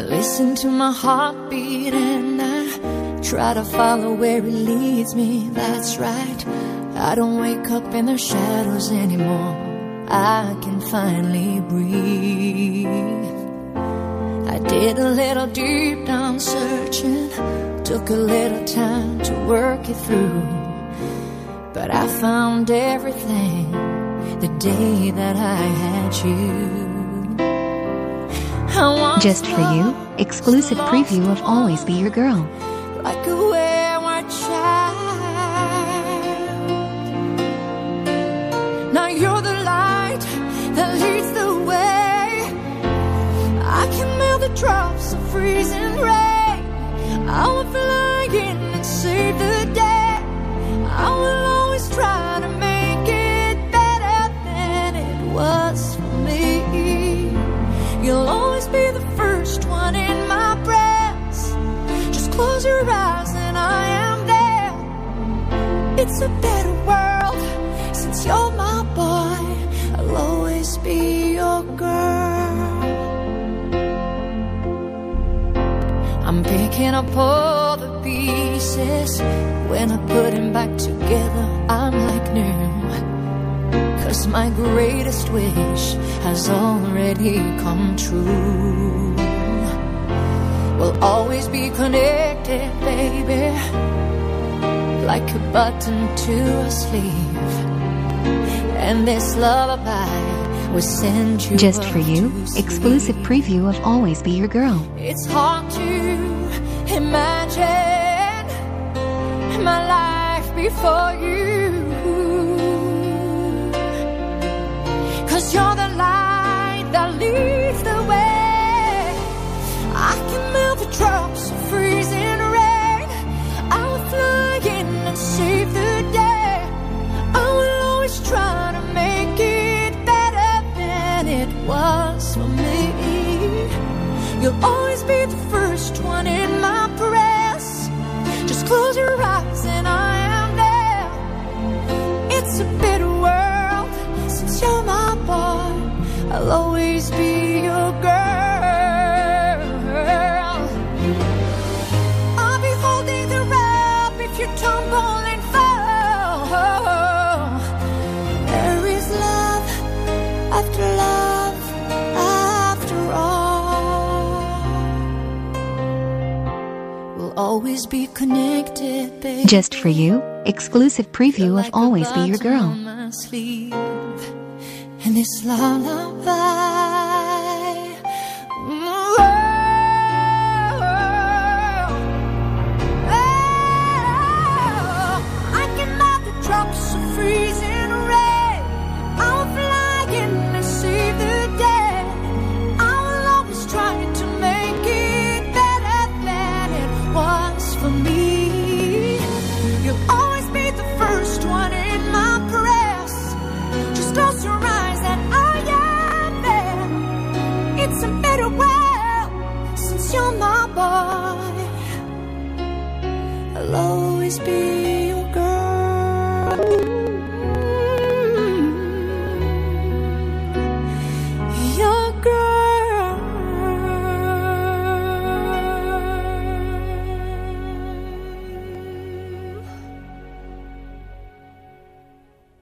listen to my heartbeat and I try to follow where it leads me. That's right, I don't wake up in the shadows anymore. I can finally breathe. I did a little deep down searching, took a little time to work it through, but I found everything the day that I had you. Just for you, exclusive preview of Always Be Your Girl. Like a wayward child. Now you're the light that leads the way. I can melt the drops of freezing rain. I will fly in and save the day. I will always try to make it better than it was for me. You'll always be the first one in my breath. Just close your eyes and I am there. It's a better world since you're my boy. I'll always be your girl. I'm picking up all the pieces. When I put them back together, I'm like new. 'Cause my greatest wish has already come true. We'll always be connected, baby, like a button to a sleeve. And this lullaby will send you just for you, exclusive preview of Always Be Your Girl. It's hard to imagine my life before you. 'Cause you're the light that leads the way. I can melt the drops of freezing rain. I'll fly in and save the day. I will always try to make it better than it was for me. You'll always be the first one in my press. Just close your eyes and I am there. It's a better world since you're my boy. I'll always be your girl. I'll be holding the rope if you tumble and fall. There is love after love, after all. We'll always be connected, baby. Just for you, exclusive preview of Always Be Your Girl. And this lullaby, I can melt the drops of freezing rain. I'll fly in and save the day. I will always try to make it better than it was for me. You'll always be the first one in my press. Just close your eyes and I am there. It's a better world since you're my boy. I'll always be